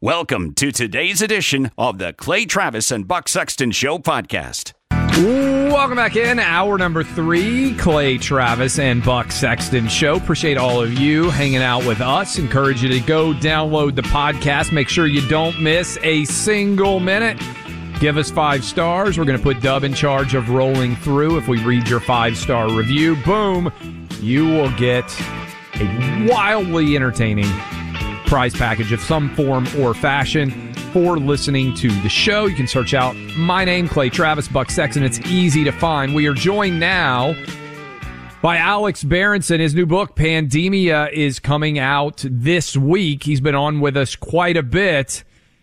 Welcome to today's edition of the Clay Travis and Buck Sexton Show podcast. Welcome back in. Hour number 3, Clay Travis and Buck Sexton Show. Appreciate all of you hanging out with us. Encourage you to go download the podcast. Make sure you don't miss a single minute. Give us 5 stars. We're going to put Dub in charge of rolling through. If we read your 5-star review, boom, you will get a wildly entertaining prize package of some form or fashion for listening to the show. You can search out my name, Clay Travis, Buck Sexton. It's easy to find. We are joined now by Alex Berenson. His new book, Pandemia, is coming out this week. He's been on with us quite a bit.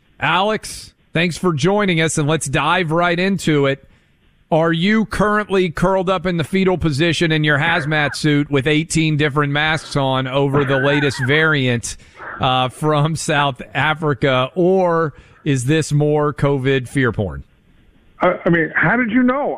Alex, thanks for joining us, and let's dive right into it. Are you currently curled up in the fetal position in your hazmat suit with 18 different masks on over the latest variant from South Africa, or is this more COVID fear porn? I mean, how did you know?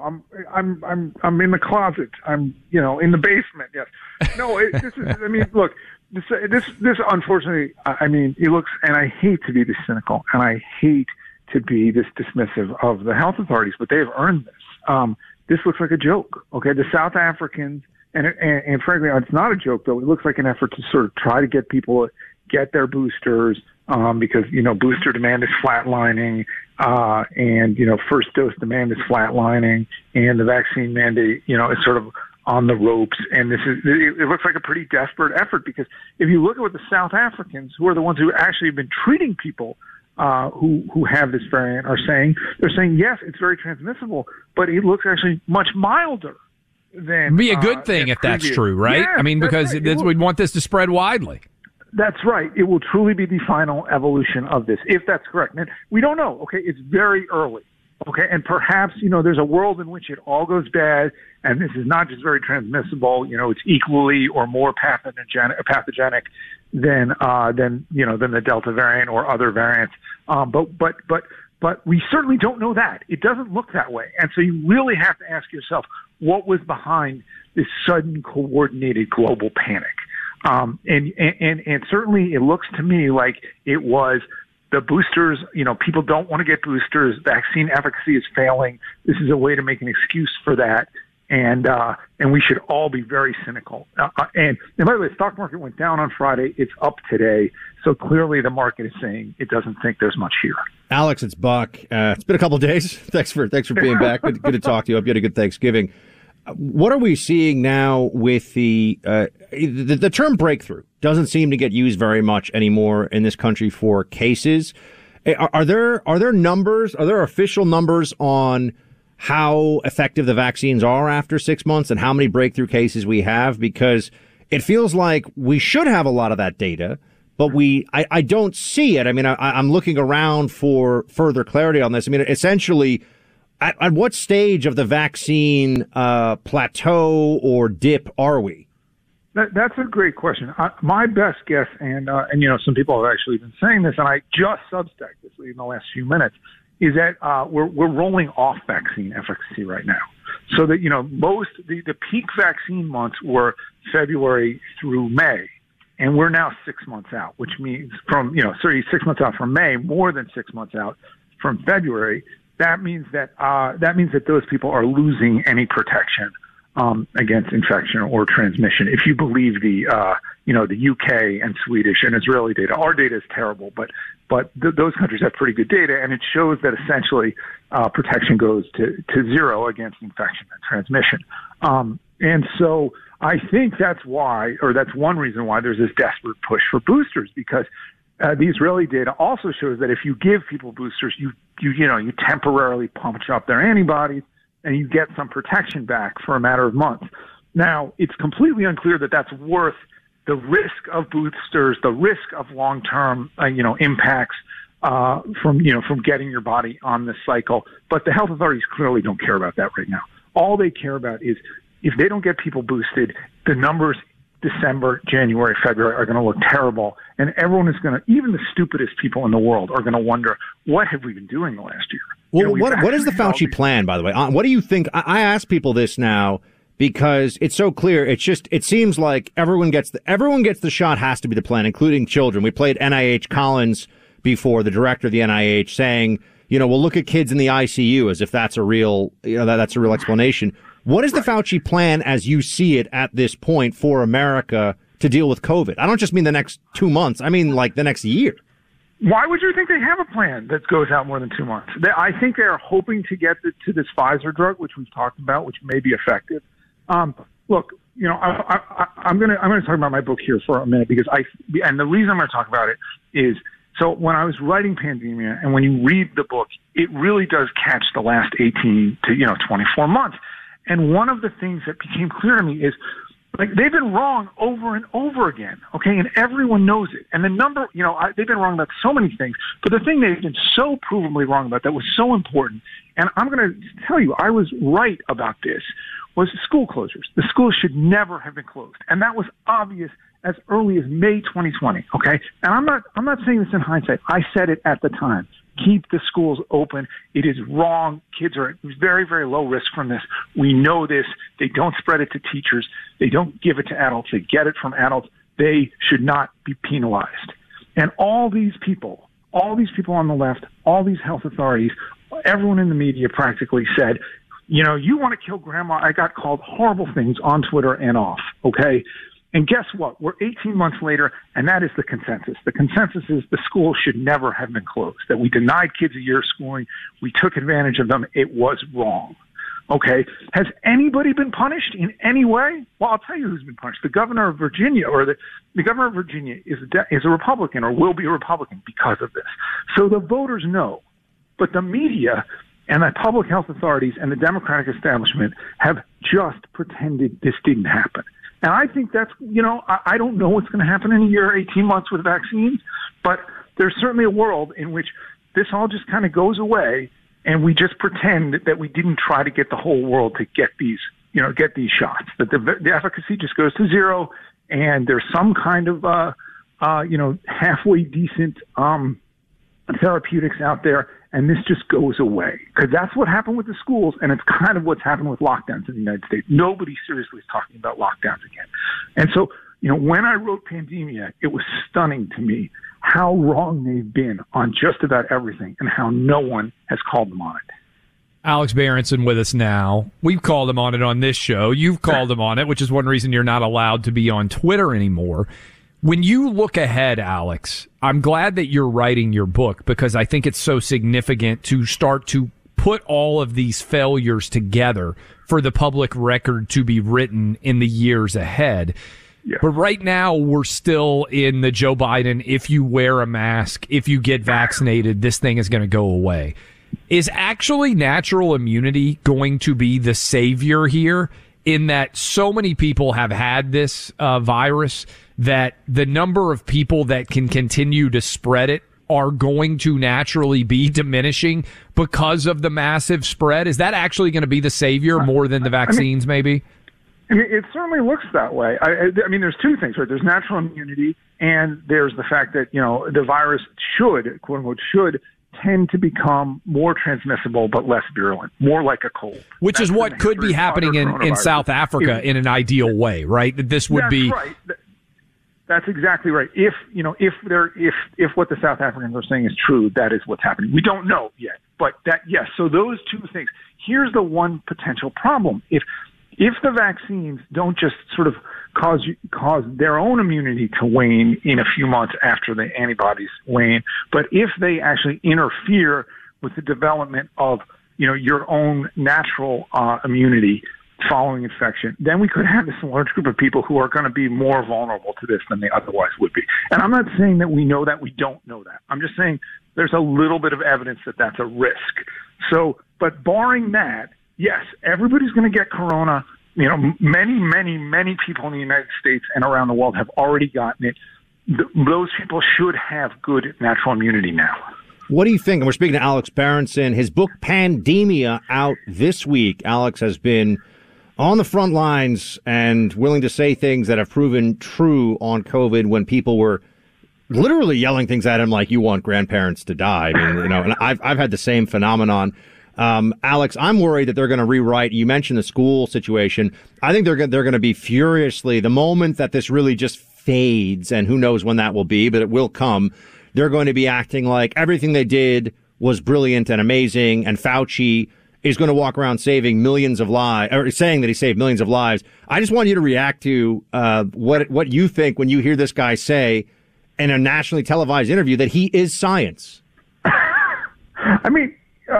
I'm in the closet. I'm, in the basement. Yes. No, this is. I mean, look, this unfortunately. I mean, it looks, and I hate to be this cynical, and I hate to be this dismissive of the health authorities, but they have earned this. This looks like a joke. Okay, the South Africans, and frankly, it's not a joke though. It looks like an effort to sort of try to get people to get their boosters, because booster demand is flatlining, and first dose demand is flatlining, and the vaccine mandate is sort of on the ropes. And it looks like a pretty desperate effort, because if you look at what the South Africans, who are the ones who actually have been treating people who have this variant, are saying, they're saying, yes, it's very transmissible, but it looks actually much milder than. It'd be a good thing if that's true, right? Yeah, I mean, because right. we'd want this to spread widely. That's right. It will truly be the final evolution of this, if that's correct. And we don't know. Okay, it's very early. Okay, and perhaps there's a world in which it all goes bad, and this is not just very transmissible. It's equally or more pathogenic than the Delta variant or other variants. But we certainly don't know that. It doesn't look that way, and so you really have to ask yourself, what was behind this sudden coordinated global panic? And certainly it looks to me like it was the boosters. People don't want to get boosters. Vaccine efficacy is failing. This is a way to make an excuse for that. And we should all be very cynical. And by the way, the stock market went down on Friday. It's up today. So clearly the market is saying it doesn't think there's much here. Alex, it's Buck. It's been a couple of days. Thanks for being back. Good to talk to you. Hope you had a good Thanksgiving. What are we seeing now with the term breakthrough? Doesn't seem to get used very much anymore in this country for cases. Are there numbers? Are there official numbers on how effective the vaccines are after 6 months and how many breakthrough cases we have? Because it feels like we should have a lot of that data, but I don't see it. I mean, I'm looking around for further clarity on this. I mean, essentially, at what stage of the vaccine plateau or dip are we? That's a great question. My best guess, and some people have actually been saying this, and I just Substacked this in the last few minutes, is that we're rolling off vaccine efficacy right now. So that the peak vaccine months were February through May, and we're now 6 months out, which means from 6 months out from May, more than 6 months out from February. That means that those people are losing any protection against infection or transmission. If you believe the UK and Swedish and Israeli data, our data is terrible, but those countries have pretty good data, and it shows that essentially protection goes to zero against infection and transmission. And so I think that's one reason why there's this desperate push for boosters, because the Israeli data also shows that if you give people boosters, you temporarily punch up their antibodies and you get some protection back for a matter of months. Now, it's completely unclear that that's worth the risk of boosters, the risk of long-term, impacts from getting your body on this cycle. But the health authorities clearly don't care about that right now. All they care about is if they don't get people boosted, the numbers December, January, February are going to look terrible. And everyone is going to, even the stupidest people in the world are going to wonder, what have we been doing the last year? Well, what is the Fauci plan, by the way? What do you think? I ask people this now because it's so clear. It seems like everyone gets the shot has to be the plan, including children. We played NIH Collins before, the director of the NIH, saying, we'll look at kids in the ICU as if that's a real, that's a real explanation. What is the Fauci plan as you see it at this point for America to deal with COVID? I don't just mean the next 2 months. I mean, like the next year. Why would you think they have a plan that goes out more than 2 months? I think they're hoping to get to this Pfizer drug, which we've talked about, which may be effective. Look, I'm going to talk about my book here for a minute and the reason I'm going to talk about it is, so when I was writing Pandemia, and when you read the book, it really does catch the last 18 to 24 months. And one of the things that became clear to me is, like, they've been wrong over and over again, okay? And everyone knows it. And the number, they've been wrong about so many things. But the thing they've been so provably wrong about that was so important, and I'm going to tell you, I was right about this, was school closures. The schools should never have been closed. And that was obvious as early as May 2020, okay? And I'm not saying this in hindsight. I said it at the time. Keep the schools open. It is wrong. Kids are at very, very low risk from this. We know this. They don't spread it to teachers. They don't give it to adults. They get it from adults. They should not be penalized. And all these people on the left, all these health authorities, everyone in the media practically said, you want to kill grandma. I got called horrible things on Twitter and off, okay? And guess what? We're 18 months later, and that is the consensus. The consensus is the schools should never have been closed, that we denied kids a year of schooling. We took advantage of them. It was wrong. Okay? Has anybody been punished in any way? Well, I'll tell you who's been punished. The governor of Virginia, or the governor of Virginia is a Republican, or will be a Republican because of this. So the voters know. But the media and the public health authorities and the Democratic establishment have just pretended this didn't happen. And I think that's, I don't know what's going to happen in a year, 18 months with vaccines, but there's certainly a world in which this all just kind of goes away and we just pretend that we didn't try to get the whole world to get these shots, that the efficacy just goes to zero and there's some kind of, halfway decent therapeutics out there, and this just goes away. Because that's what happened with the schools, and it's kind of what's happened with lockdowns in the United States. Nobody seriously is talking about lockdowns again. And so, when I wrote Pandemia, it was stunning to me how wrong they've been on just about everything and how no one has called them on it. Alex Berenson with us now. We've called him on it on this show. You've called him on it, which is one reason you're not allowed to be on Twitter anymore. When you look ahead, Alex, I'm glad that you're writing your book because I think it's so significant to start to put all of these failures together for the public record to be written in the years ahead. Yeah. But right now, we're still in the Joe Biden, if you wear a mask, if you get vaccinated, this thing is going to go away. Is actually natural immunity going to be the savior here, in that so many people have had this virus that the number of people that can continue to spread it are going to naturally be diminishing because of the massive spread? Is that actually going to be the savior more than the vaccines, maybe? It certainly looks that way. I mean, there's two things, right? There's natural immunity, and there's the fact that, the virus should, quote unquote, should tend to become more transmissible but less virulent, more like a cold. Which is what could be happening in South Africa in an ideal way, right? That this would be... Right. That's exactly right. If what the South Africans are saying is true, that is what's happening. We don't know yet, but yes. So those two things. Here's the one potential problem. If the vaccines don't just sort of cause their own immunity to wane in a few months after the antibodies wane, but if they actually interfere with the development of your own natural immunity following infection, then we could have this large group of people who are going to be more vulnerable to this than they otherwise would be. And I'm not saying that we know that. We don't know that. I'm just saying there's a little bit of evidence that that's a risk. So, but barring that, yes, everybody's going to get corona. Many, many, many people in the United States and around the world have already gotten it. Those people should have good natural immunity now. What do you think? And we're speaking to Alex Berenson. His book, Pandemia, out this week. Alex has been on the front lines and willing to say things that have proven true on COVID when people were literally yelling things at him like, you want grandparents to die. I mean, and I've had the same phenomenon. Alex, I'm worried that they're going to rewrite. You mentioned the school situation. I think they're going to be furiously, the moment that this really just fades, and who knows when that will be, but it will come, they're going to be acting like everything they did was brilliant and amazing, and Fauci is going to walk around saving millions of lives, or saying that he saved millions of lives. I just want you to react to what you think when you hear this guy say in a nationally televised interview that he is science. I mean,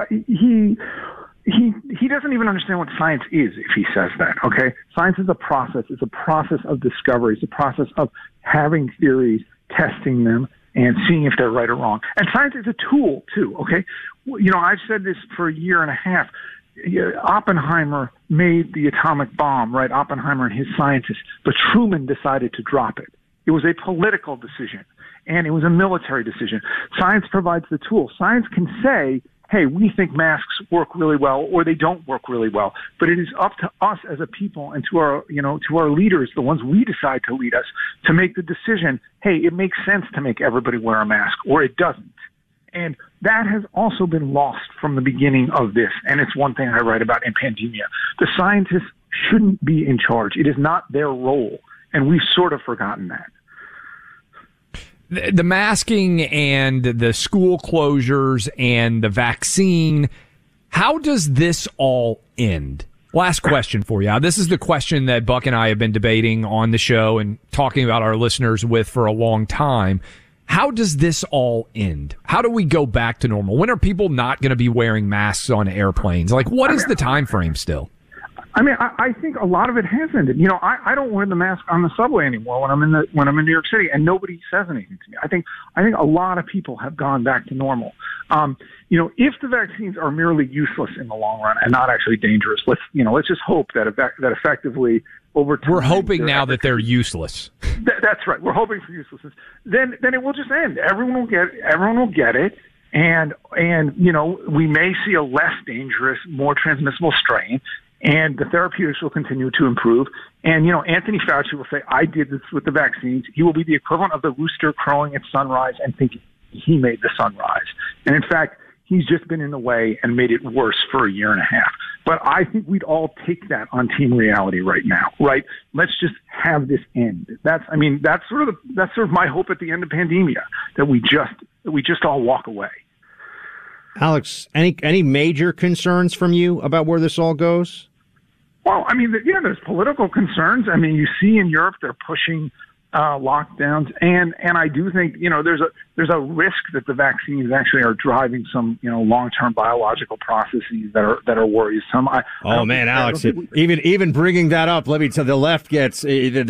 he doesn't even understand what science is if he says that, okay? Science is a process. It's a process of discovery. It's a process of having theories, testing them, and seeing if they're right or wrong. And science is a tool, too, okay? You know, I've said this for a year and a half. Oppenheimer made the atomic bomb, right? Oppenheimer and his scientists. But Truman decided to drop it. It was a political decision, and it was a military decision. Science provides the tool. Science can say, hey, we think masks work really well, or they don't work really well. But it is up to us as a people and to our leaders, the ones we decide to lead us, to make the decision, hey, it makes sense to make everybody wear a mask, or it doesn't. And that has also been lost from the beginning of this. And it's one thing I write about in Pandemia. The scientists shouldn't be in charge. It is not their role. And we've sort of forgotten that. The masking and the school closures and the vaccine, how does this all end? Last question for you. This is the question that Buck and I have been debating on the show and talking about our listeners with for a long time. How does this all end? How do we go back to normal? When are people not going to be wearing masks on airplanes? Like, what is the time frame still? I mean, I think a lot of it has ended. You know, I don't wear the mask on the subway anymore when I'm in New York City, and nobody says anything to me. I think a lot of people have gone back to normal. You know, if the vaccines are merely useless in the long run and not actually dangerous, let's just hope that effectively over time. We're hoping now that they're useless. That's right. We're hoping for uselessness. Then it will just end. Everyone will get it. And you know, we may see a less dangerous, more transmissible strain. And the therapeutics will continue to improve. And, you know, Anthony Fauci will say, I did this with the vaccines. He will be the equivalent of the rooster crowing at sunrise and thinking he made the sunrise. And in fact, he's just been in the way and made it worse for a year and a half. But I think we'd all take that on team reality right now, right? Let's just have this end. That's sort of my hope at the end of Pandemia, that we just all walk away. Alex, any major concerns from you about where this all goes? Well, I mean, there's political concerns. I mean, you see in Europe they're pushing lockdowns, and I do think there's a risk that the vaccines actually are driving some long-term biological processes that are worrisome. Alex, even bringing that up, let me tell you, the left gets they get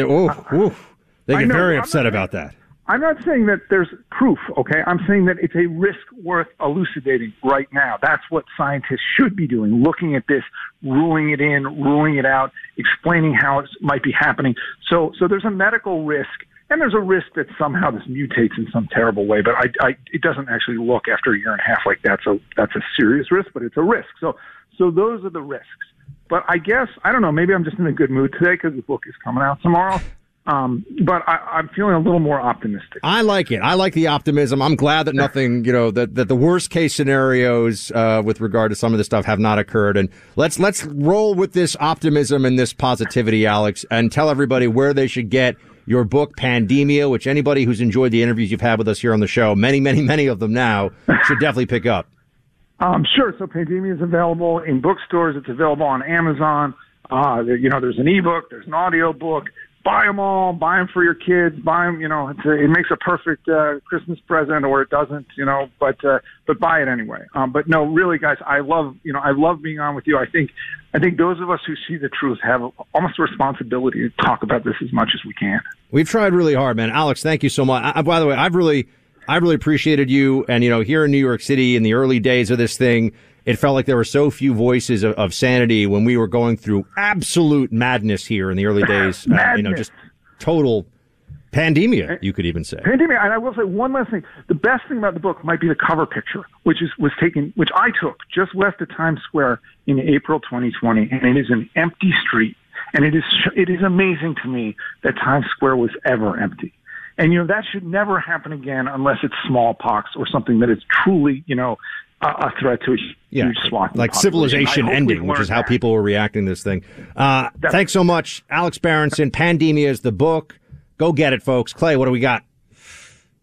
very upset about that. I'm not saying that there's proof, okay? I'm saying that it's a risk worth elucidating right now. That's what scientists should be doing, looking at this, ruling it in, ruling it out, explaining how it might be happening. So there's a medical risk, and there's a risk that somehow this mutates in some terrible way, but it doesn't actually look after a year and a half like that. So that's a serious risk, but it's a risk. So those are the risks. But I guess, I don't know, maybe I'm just in a good mood today because the book is coming out tomorrow. But I'm feeling a little more optimistic. I like it. I like the optimism. I'm glad that nothing, that the worst case scenarios with regard to some of this stuff have not occurred. And let's roll with this optimism and this positivity, Alex, and tell everybody where they should get your book, Pandemia, which anybody who's enjoyed the interviews you've had with us here on the show, many, many, many of them now, should definitely pick up. Sure. So Pandemia is available in bookstores. It's available on Amazon. There's an ebook. There's an audio book. Buy them all. Buy them for your kids. Buy them. It makes a perfect Christmas present, or it doesn't. But buy it anyway. But no, really, guys, I love being on with you. I think those of us who see the truth have almost a responsibility to talk about this as much as we can. We've tried really hard, man. Alex, thank you so much. By the way, I've really appreciated you. And here in New York City, in the early days of this thing, it felt like there were so few voices of sanity when we were going through absolute madness here in the early days. Just total pandemia, you could even say. Pandemia, and I will say one last thing. The best thing about the book might be the cover picture, which I took just west of Times Square in April 2020, and it is an empty street. And it is amazing to me that Times Square was ever empty. And, that should never happen again unless it's smallpox or something that is truly, a threat to a huge swath. Like civilization ending, which is how people were reacting to this thing. Thanks so much, Alex Berenson. Pandemia is the book. Go get it, folks. Clay, what do we got?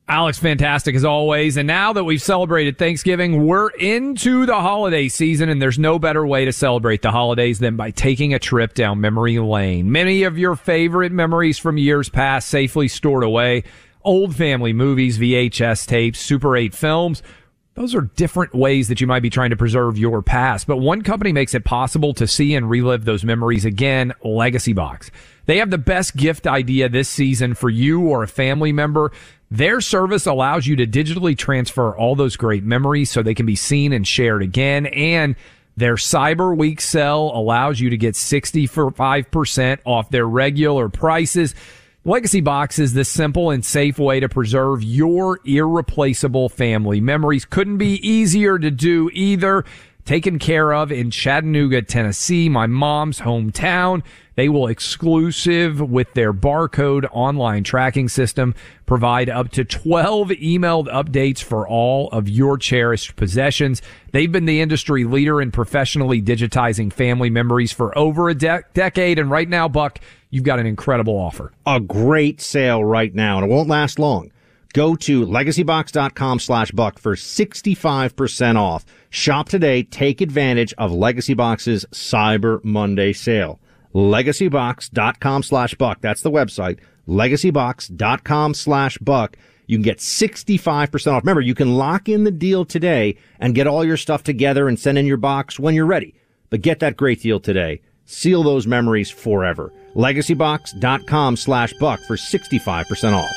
Alex, fantastic as always. And now that we've celebrated Thanksgiving, we're into the holiday season, and there's no better way to celebrate the holidays than by taking a trip down memory lane. Many of your favorite memories from years past safely stored away. Old family movies, VHS tapes, Super 8 films. Those are different ways that you might be trying to preserve your past. But one company makes it possible to see and relive those memories again, Legacy Box. They have the best gift idea this season for you or a family member. Their service allows you to digitally transfer all those great memories so they can be seen and shared again. And their Cyber Week sale allows you to get 65% off their regular prices. Legacy Box is the simple and safe way to preserve your irreplaceable family memories. Couldn't be easier to do either. Taken care of in Chattanooga, Tennessee, my mom's hometown. They will, exclusive with their barcode online tracking system, provide up to 12 emailed updates for all of your cherished possessions. They've been the industry leader in professionally digitizing family memories for over a decade. And right now, Buck, you've got an incredible offer. A great sale right now, and it won't last long. Go to legacybox.com/buck for 65% off. Shop today. Take advantage of Legacy Box's Cyber Monday sale. Legacybox.com/buck. That's the website. Legacybox.com/buck. You can get 65% off. Remember, you can lock in the deal today and get all your stuff together and send in your box when you're ready. But get that great deal today. Seal those memories forever. Legacybox.com/buck for 65% off.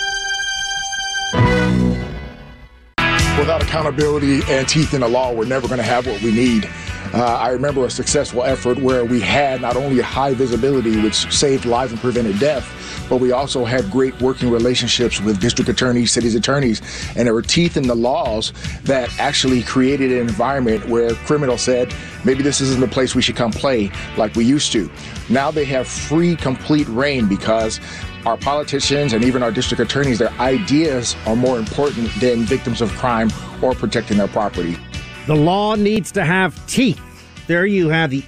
Without accountability and teeth in the law, we're never going to have what we need. I remember a successful effort where we had not only high visibility, which saved lives and prevented death, but we also had great working relationships with district attorneys, city's attorneys, and there were teeth in the laws that actually created an environment where criminals said, maybe this isn't the place we should come play like we used to. Now they have free, complete reign because our politicians and even our district attorneys, their ideas are more important than victims of crime or protecting their property. The law needs to have teeth. There you have the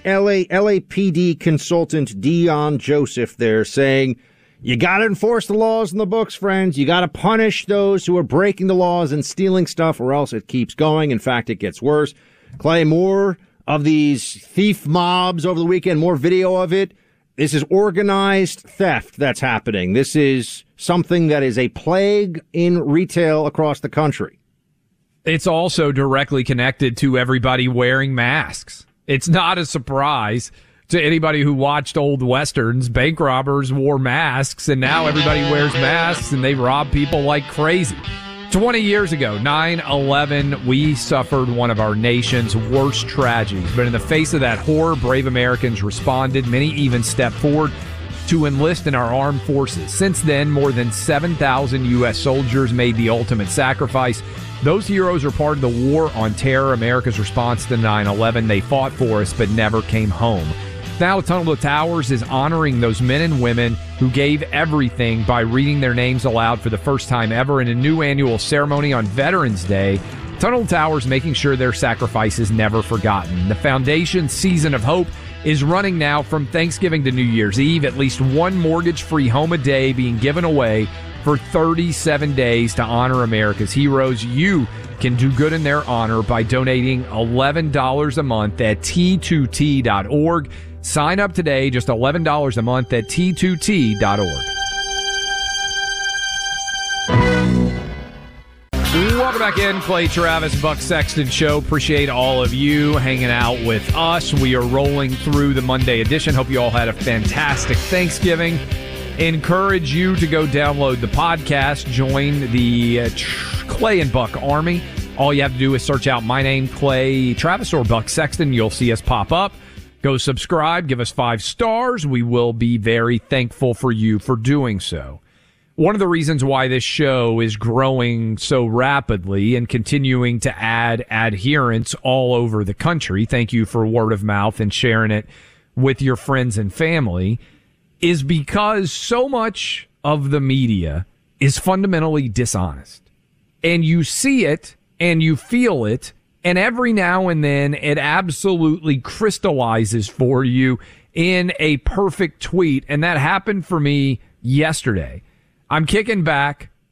LAPD consultant Dion Joseph there saying, you got to enforce the laws in the books, friends. You got to punish those who are breaking the laws and stealing stuff, or else it keeps going. In fact, it gets worse. Clay, more of these thief mobs over the weekend, more video of it. This is organized theft that's happening. This is something that is a plague in retail across the country. It's also directly connected to everybody wearing masks. It's not a surprise to anybody who watched old Westerns. Bank robbers wore masks, and now everybody wears masks, and they rob people like crazy. 20 years ago, 9/11, we suffered one of our nation's worst tragedies. But in the face of that horror, brave Americans responded. Many even stepped forward to enlist in our armed forces. Since then, more than 7,000 U.S. soldiers made the ultimate sacrifice. Those heroes are part of the war on terror, America's response to 9/11. They fought for us, but never came home. Now, Tunnel to Towers is honoring those men and women who gave everything by reading their names aloud for the first time ever in a new annual ceremony on Veterans Day. Tunnel to Towers making sure their sacrifice is never forgotten. The Foundation's Season of Hope is running now from Thanksgiving to New Year's Eve. At least one mortgage-free home a day being given away for 37 days to honor America's heroes. You can do good in their honor by donating $11 a month at T2T.org. Sign up today, just $11 a month at T2T.org. Welcome back in, Clay Travis, Buck Sexton Show. Appreciate all of you hanging out with us. We are rolling through the Monday edition. Hope you all had a fantastic Thanksgiving. Encourage you to go download the podcast. Join the Clay and Buck Army. All you have to do is search out my name, Clay Travis, or Buck Sexton. You'll see us pop up. Go subscribe. Give us 5 stars. We will be very thankful for you for doing so. One of the reasons why this show is growing so rapidly and continuing to add adherents all over the country, thank you for word of mouth and sharing it with your friends and family, is because so much of the media is fundamentally dishonest. And you see it and you feel it, and every now and then it absolutely crystallizes for you in a perfect tweet. And that happened for me yesterday. I'm kicking back,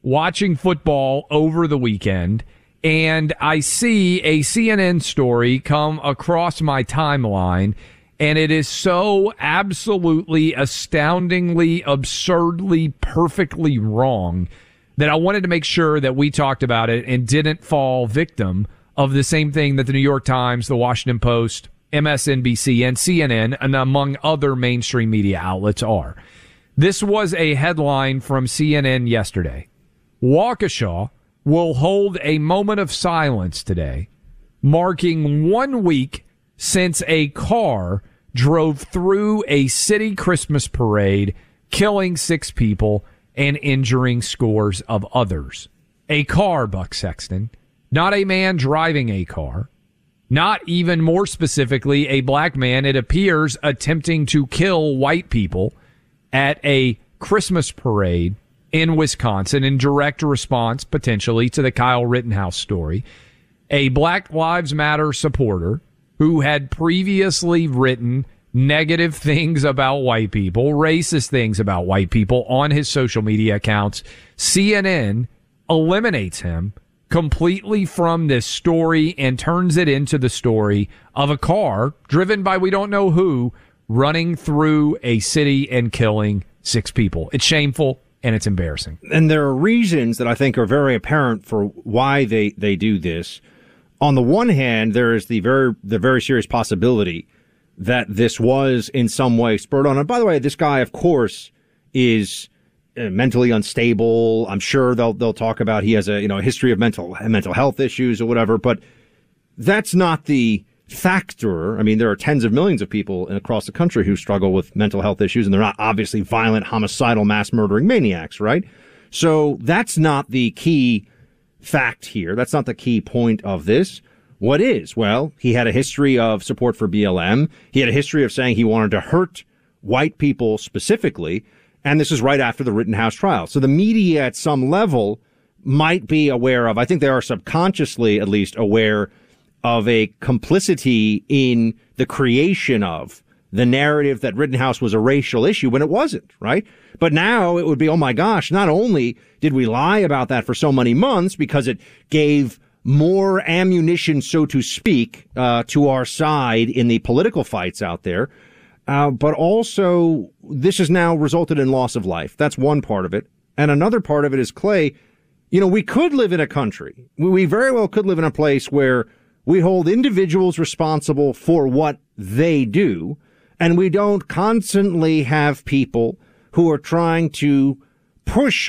watching football over the weekend, and I see a CNN story come across my timeline, and it is so absolutely, astoundingly, absurdly, perfectly wrong that I wanted to make sure that we talked about it and didn't fall victim of the same thing that the New York Times, the Washington Post, MSNBC, and CNN, and among other mainstream media outlets are. This was a headline from CNN yesterday. Waukesha will hold a moment of silence today, marking 1 week since a car drove through a city Christmas parade, killing 6 people and injuring scores of others. A car, Buck Sexton, not a man driving a car, not even more specifically a black man, it appears, attempting to kill white people at a Christmas parade in Wisconsin in direct response, potentially, to the Kyle Rittenhouse story. A Black Lives Matter supporter who had previously written negative things about white people, racist things about white people on his social media accounts. CNN eliminates him completely from this story and turns it into the story of a car driven by we don't know who running through a city and killing 6 people. It's shameful and it's embarrassing. And there are reasons that I think are very apparent for why they do this. On the one hand, there is the very serious possibility that this was in some way spurred on. And by the way, this guy, of course, is mentally unstable. I'm sure they'll talk about he has a history of mental health issues or whatever. But that's not the factor. I mean, there are tens of millions of people across the country who struggle with mental health issues, and they're not obviously violent, homicidal, mass murdering maniacs, right? So that's not the key fact here. That's not the key point of this. What is? Well, he had a history of support for BLM. He had a history of saying he wanted to hurt white people specifically. And this is right after the Rittenhouse trial. So the media at some level might be aware of, I think they are subconsciously at least aware of a complicity in the creation of the narrative that Rittenhouse was a racial issue when it wasn't, right? But now it would be, oh my gosh, not only did we lie about that for so many months because it gave more ammunition, so to speak, to our side in the political fights out there, but also this has now resulted in loss of life. That's one part of it. And another part of it is, Clay, we could live in a country. We very well could live in a place where we hold individuals responsible for what they do, and we don't constantly have people who are trying to push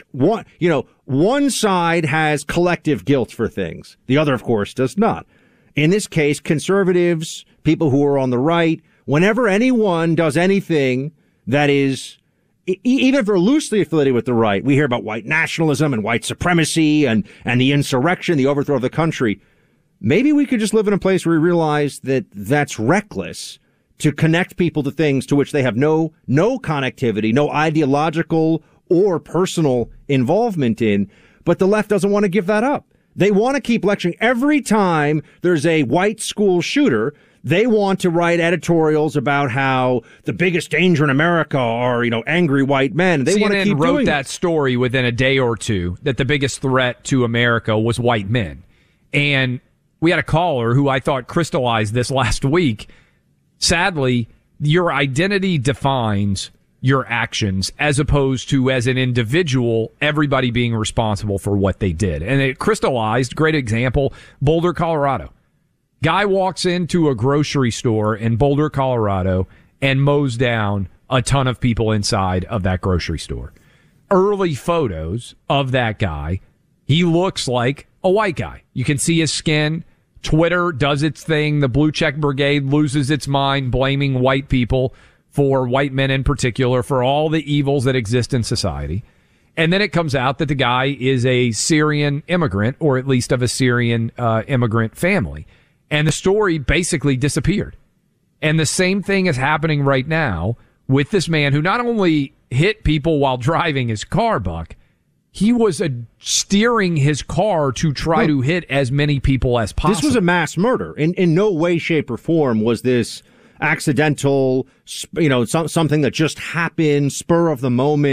one side has collective guilt for things. The other, of course, does not. In this case, conservatives, people who are on the right, whenever anyone does anything that is, even if they're loosely affiliated with the right, we hear about white nationalism and white supremacy and the insurrection, the overthrow of the country. Maybe we could just live in a place where we realize that that's reckless to connect people to things to which they have no connectivity, no ideological or personal involvement in, but the left doesn't want to give that up. They want to keep lecturing. Every time there's a white school shooter, they want to write editorials about how the biggest danger in America are, angry white men. They want to keep wrote doing that story within a day or two that the biggest threat to America was white men. And we had a caller who I thought crystallized this last week. Sadly, your identity defines your actions as opposed to, as an individual, everybody being responsible for what they did. And it crystallized, great example, Boulder, Colorado. Guy walks into a grocery store in Boulder, Colorado and mows down a ton of people inside of that grocery store. Early photos of that guy, he looks like a white guy. You can see his skin. Twitter does its thing. The Blue Check Brigade loses its mind blaming white people, for white men in particular, for all the evils that exist in society. And then it comes out that the guy is a Syrian immigrant, or at least of a Syrian immigrant family. And the story basically disappeared. And the same thing is happening right now with this man who not only hit people while driving his car, Buck, he was steering his car to try to hit as many people as possible. This was a mass murder. In no way, shape, or form was this accidental, something that just happened, spur of the moment.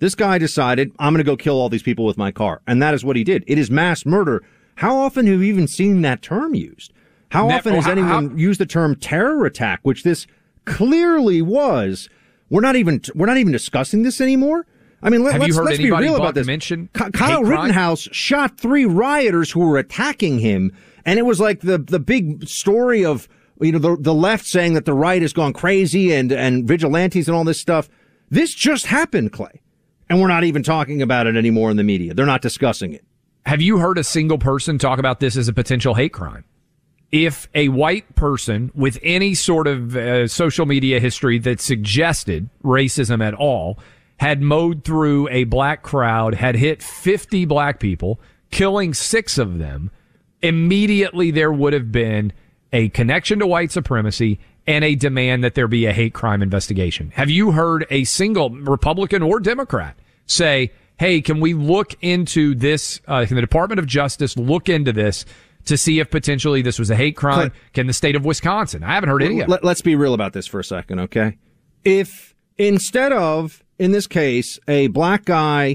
This guy decided, I'm going to go kill all these people with my car. And that is what he did. It is mass murder. How often have you even seen that term used? How often has anyone used the term terror attack, which this clearly was? We're not even discussing this anymore. I mean, let's be real about this. Kyle Rittenhouse shot 3 rioters who were attacking him, and it was like the big story of, you know, the left saying that the right has gone crazy and vigilantes and all this stuff. This just happened, Clay, and we're not even talking about it anymore in the media. They're not discussing it. Have you heard a single person talk about this as a potential hate crime? If a white person with any sort of social media history that suggested racism at all had mowed through a black crowd, had hit 50 black people, killing 6 of them, immediately there would have been a connection to white supremacy and a demand that there be a hate crime investigation. Have you heard a single Republican or Democrat say, hey, can we look into this? Can the Department of Justice look into this to see if potentially this was a hate crime? Can the state of Wisconsin? I haven't heard any of it. Let's be real about this for a second, okay? If instead of, in this case, a black guy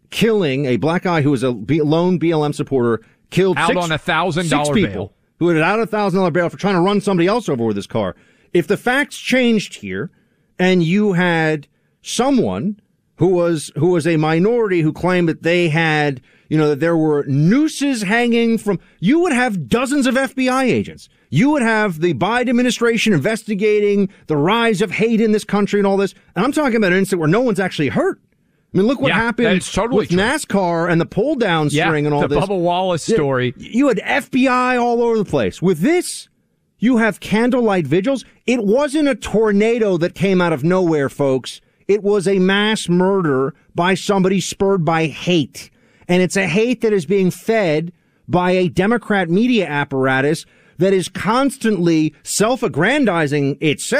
who was a lone BLM supporter, killed out on $1,000 bail, who had out $1,000 bail for trying to run somebody else over with his car. If the facts changed here and you had someone who was a minority who claimed that they had, you know, that there were nooses hanging from, you would have dozens of FBI agents. You would have the Biden administration investigating the rise of hate in this country and all this. And I'm talking about an incident where no one's actually hurt. I mean, look what happened with NASCAR and the pull down string and all this. The Bubba Wallace story. You had FBI all over the place. With this, you have candlelight vigils. It wasn't a tornado that came out of nowhere, folks. It was a mass murder by somebody spurred by hate. And it's a hate that is being fed by a Democrat media apparatus that is constantly self-aggrandizing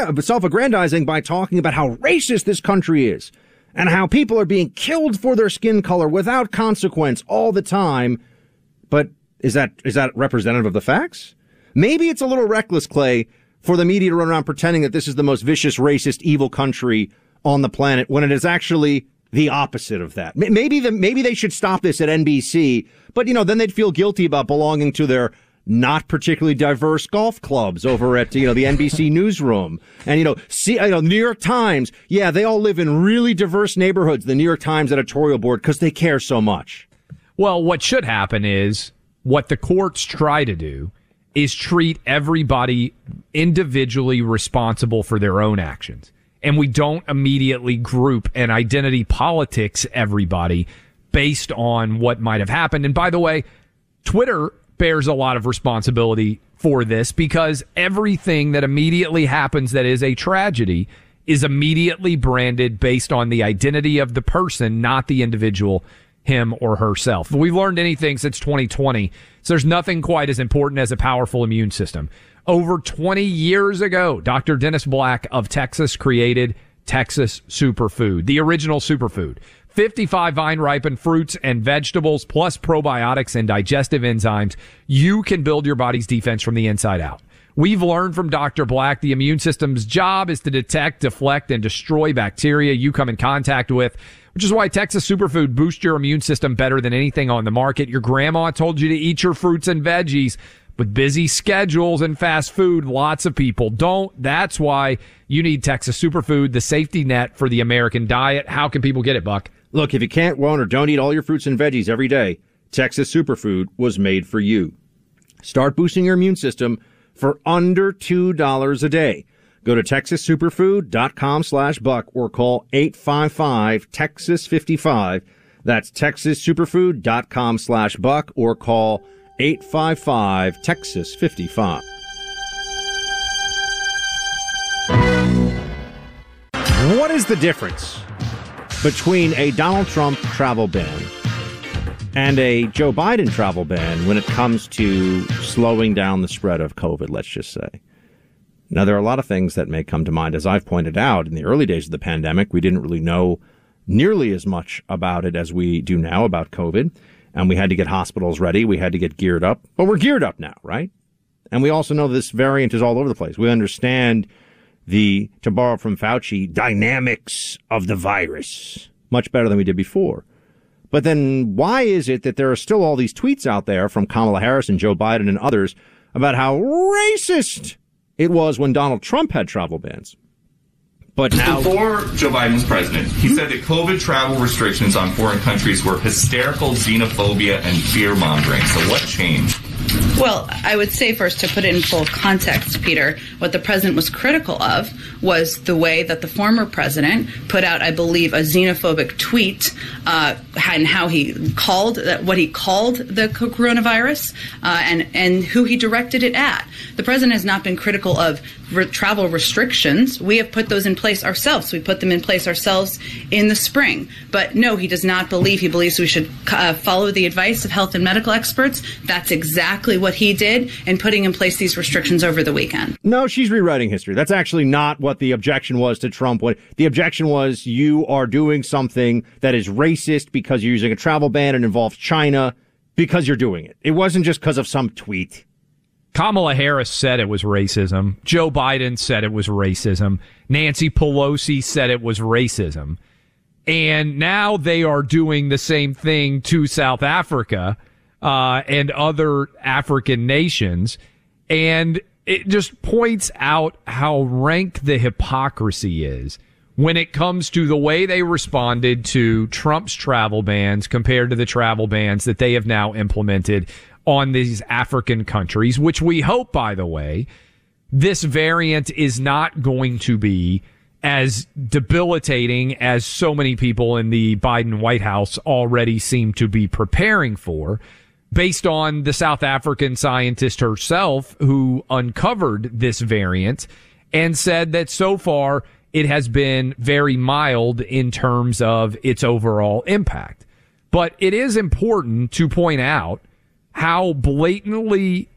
by talking about how racist this country is and how people are being killed for their skin color without consequence all the time. But is that representative of the facts? Maybe it's a little reckless, Clay, for the media to run around pretending that this is the most vicious, racist, evil country on the planet when it is actually the opposite of that. Maybe they should stop this at NBC, but, you know, then they'd feel guilty about belonging to their not particularly diverse golf clubs over at, you know, the NBC newsroom. And, New York Times, yeah, they all live in really diverse neighborhoods, the New York Times editorial board, because they care so much. Well, what should happen is what the courts try to do is treat everybody individually responsible for their own actions. And we don't immediately group and identity politics everybody based on what might have happened. And by the way, Twitter bears a lot of responsibility for this because everything that immediately happens that is a tragedy is immediately branded based on the identity of the person, not the individual, him or herself. If we've learned anything since 2020, so there's nothing quite as important as a powerful immune system. Over 20 years ago, Dr. Dennis Black of Texas created Texas Superfood, the original superfood. 55 vine-ripened fruits and vegetables, plus probiotics and digestive enzymes. You can build your body's defense from the inside out. We've learned from Dr. Black the immune system's job is to detect, deflect, and destroy bacteria you come in contact with, which is why Texas Superfood boosts your immune system better than anything on the market. Your grandma told you to eat your fruits and veggies. With busy schedules and fast food, lots of people don't. That's why you need Texas Superfood, the safety net for the American diet. How can people get it, Buck? Look, if you can't, won't, or don't eat all your fruits and veggies every day, Texas Superfood was made for you. Start boosting your immune system for under $2 a day. Go to TexasSuperfood.com/Buck or call 855-TEXAS-55. That's TexasSuperfood.com/Buck or call 855-TEXAS-55. What is the difference between a Donald Trump travel ban and a Joe Biden travel ban when it comes to slowing down the spread of COVID, let's just say? Now, there are a lot of things that may come to mind. As I've pointed out, in the early days of the pandemic, we didn't really know nearly as much about it as we do now about COVID. And we had to get hospitals ready. We had to get geared up. But we're geared up now, right? And we also know this variant is all over the place. We understand the, to borrow from Fauci, dynamics of the virus. much better than we did before. But then why is it that there are still all these tweets out there from Kamala Harris and Joe Biden and others about how racist it was when Donald Trump had travel bans? But now, before Joe Biden was president, he said that COVID travel restrictions on foreign countries were hysterical xenophobia and fear-mongering. So what changed? Well, I would say first, to put it in full context, Peter, what the president was critical of was the way that the former president put out, I believe, a xenophobic tweet and how he called what he called the coronavirus and who he directed it at. The president has not been critical of travel restrictions. We have put those in place ourselves. We put them in place ourselves in the spring. But no, he does not believe. He believes we should follow the advice of health and medical experts. That's exactly what he did in putting in place these restrictions over the weekend. No, she's rewriting history. That's actually not what the objection was to Trump. What the objection was, you are doing something that is racist because you're using a travel ban and involves China because you're doing it. It wasn't just because of some tweet. Kamala Harris said it was racism. Joe Biden said it was racism. Nancy Pelosi said it was racism. And now they are doing the same thing to South Africa and other African nations. And it just points out how rank the hypocrisy is when it comes to the way they responded to Trump's travel bans compared to the travel bans that they have now implemented on these African countries, which we hope, by the way, this variant is not going to be as debilitating as so many people in the Biden White House already seem to be preparing for, based on the South African scientist herself who uncovered this variant and said that so far it has been very mild in terms of its overall impact. But it is important to point out how blatantly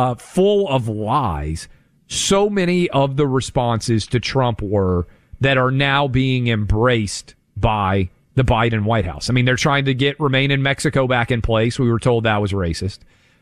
full of lies so many of the responses to Trump were that are now being embraced by the Biden White House. I mean, they're trying to get Remain in Mexico back in place. We were told that was racist.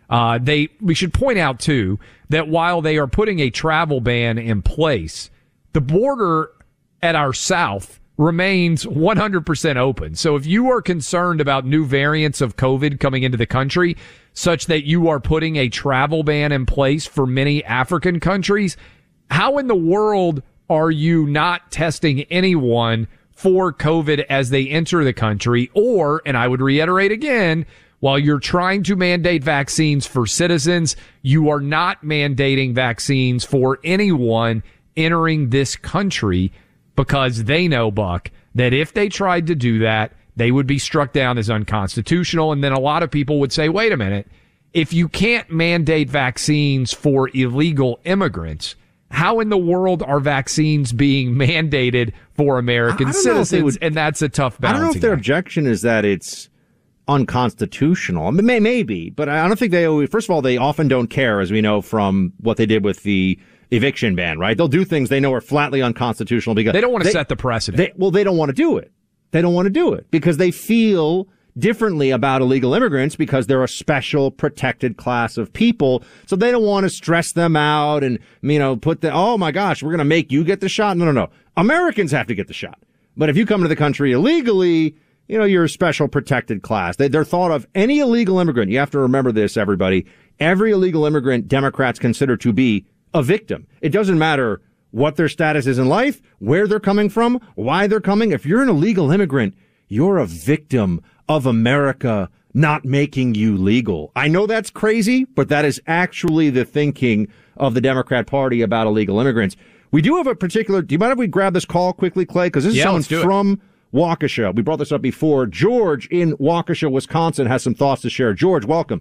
We should point out, too, that while they are putting a travel ban in place, the border at our south remains 100% open. So if you are concerned about new variants of COVID coming into the country, such that you are putting a travel ban in place for many African countries, how in the world are you not testing anyone for COVID as they enter the country? Or, and I would reiterate again, while you're trying to mandate vaccines for citizens, you are not mandating vaccines for anyone entering this country, because they know, Buck, that if they tried to do that, they would be struck down as unconstitutional. And then a lot of people would say, wait a minute, if you can't mandate vaccines for illegal immigrants, how in the world are vaccines being mandated for American citizens? And that's a tough balance. I don't know if their objection is that it's unconstitutional. I mean, maybe, but I don't think they always, first of all, they often don't care, as we know from what they did with the eviction ban, right? They'll do things they know are flatly unconstitutional because they don't want to set the precedent. They don't want to do it. They don't want to do it because they feel differently about illegal immigrants because they're a special protected class of people. So they don't want to stress them out and, put oh my gosh, we're going to make you get the shot. No. Americans have to get the shot. But if you come to the country illegally, you're a special protected class. They're thought of, any illegal immigrant. You have to remember this, everybody. Every illegal immigrant Democrats consider to be a victim. It doesn't matter what their status is in life, where they're coming from, why they're coming. If you're an illegal immigrant, you're a victim of America not making you legal. I know that's crazy, but that is actually the thinking of the Democrat Party about illegal immigrants. We do have a particular, do you mind if we grab this call quickly, Clay? Because this is someone from Waukesha. We brought this up before. George in Waukesha, Wisconsin has some thoughts to share. George, welcome.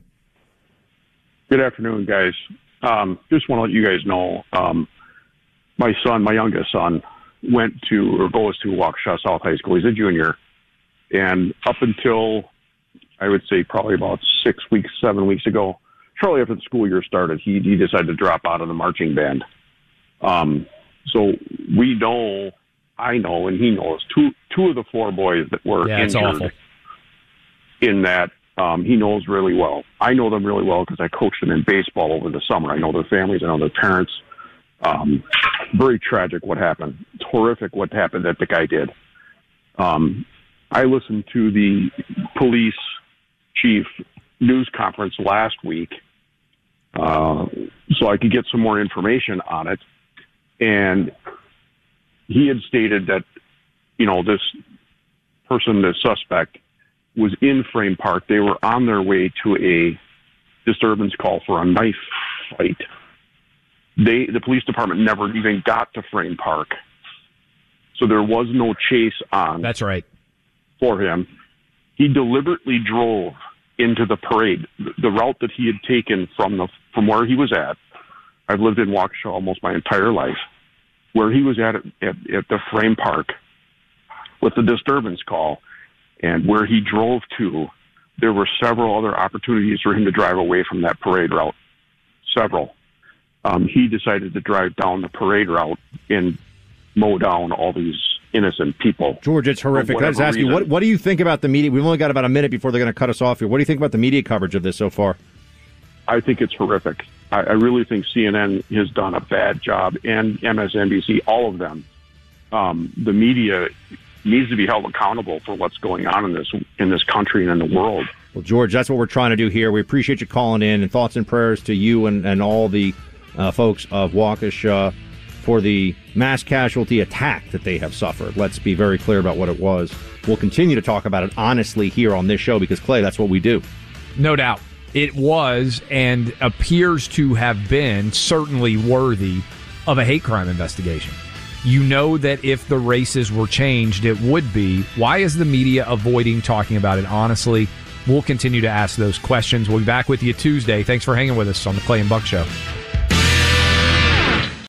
Good afternoon, guys. Just want to let you guys know, my youngest son, goes to Waukesha South High School. He's a junior. And up until, I would say, probably about 7 weeks ago, shortly after the school year started, he decided to drop out of the marching band. So we know, I know, and he knows, two of the four boys that were injured in that. He knows really well. I know them really well because I coached them in baseball over the summer. I know their families. I know their parents. Very tragic what happened. It's horrific what happened that the guy did. I listened to the police chief news conference last week so I could get some more information on it. And he had stated that, this person, the suspect, was in Frame Park. They were on their way to a disturbance call for a knife fight. The police department never even got to Frame Park. So there was no chase on. That's right. For him. He deliberately drove into the parade, the route that he had taken from where he was at. I've lived in Waukesha almost my entire life. Where he was at the Frame Park with the disturbance call, and where he drove to, there were several other opportunities for him to drive away from that parade route. Several. He decided to drive down the parade route and mow down all these innocent people. George, it's horrific. Let's ask you, what do you think about the media? We've only got about a minute before they're going to cut us off here. What do you think about the media coverage of this so far? I think it's horrific. I really think CNN has done a bad job, and MSNBC, all of them. The media needs to be held accountable for what's going on in this country and in the world. Well, George, that's what we're trying to do here. We appreciate you calling in, and thoughts and prayers to you and all the folks of Waukesha for the mass casualty attack that they have suffered. Let's be very clear about what it was. We'll continue to talk about it honestly here on this show because, Clay, that's what we do. No doubt. It was and appears to have been certainly worthy of a hate crime investigation. You know that if the races were changed, it would be. Why is the media avoiding talking about it honestly? We'll continue to ask those questions. We'll be back with you Tuesday. Thanks for hanging with us on the Clay and Buck Show.